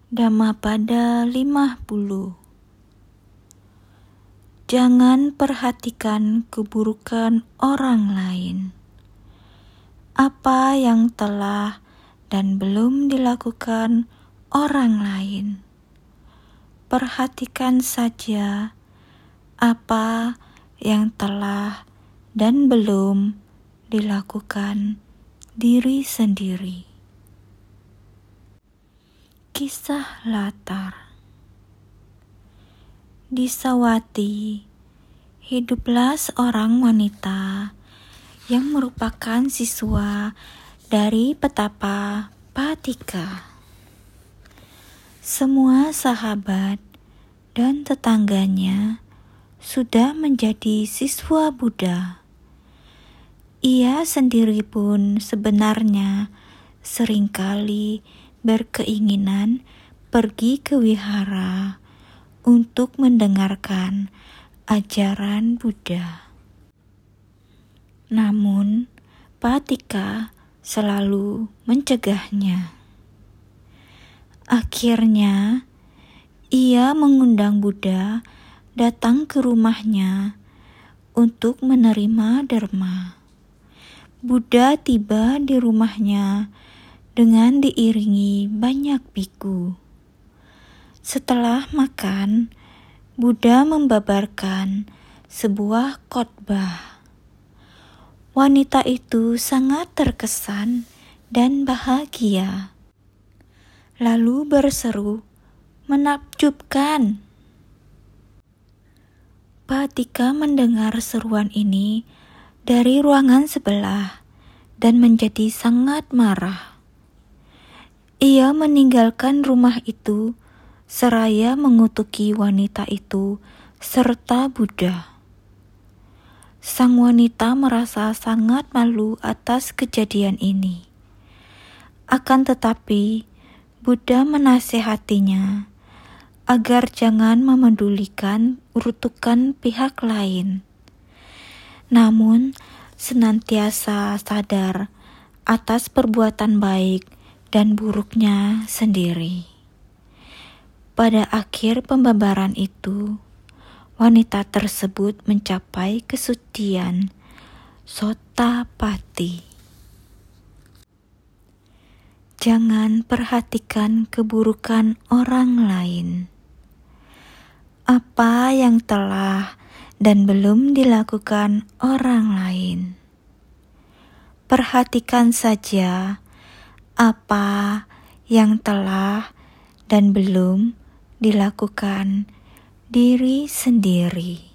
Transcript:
Dhammapada 50. Jangan perhatikan keburukan orang lain. Apa yang telah dan belum dilakukan orang lain. Perhatikan saja apa yang telah dan belum dilakukan diri sendiri. Kisah latar. Di Sawati, hiduplah seorang wanita yang merupakan siswa dari petapa Patika. Semua sahabat dan tetangganya sudah menjadi siswa Buddha. Ia sendiri pun sebenarnya seringkali berkeinginan pergi ke wihara untuk mendengarkan ajaran Buddha. Namun, Patika selalu mencegahnya. Akhirnya, ia mengundang Buddha datang ke rumahnya untuk menerima dharma. Buddha tiba di rumahnya dengan diiringi banyak biku. Setelah makan, Buddha membabarkan sebuah khotbah. Wanita itu sangat terkesan dan bahagia. Lalu berseru, "Menakjubkan!" Patika mendengar seruan ini dari ruangan sebelah dan menjadi sangat marah. Ia meninggalkan rumah itu seraya mengutuki wanita itu serta Buddha. Sang wanita merasa sangat malu atas kejadian ini. Akan tetapi, Buddha menasihatinya agar jangan memedulikan urutukan pihak lain. Namun, senantiasa sadar atas perbuatan baik dan buruknya sendiri. Pada akhir pembabaran itu, wanita tersebut mencapai kesucian Sotapati. Jangan perhatikan keburukan orang lain. Apa yang telah dan belum dilakukan orang lain. Perhatikan saja apa yang telah dan belum dilakukan diri sendiri.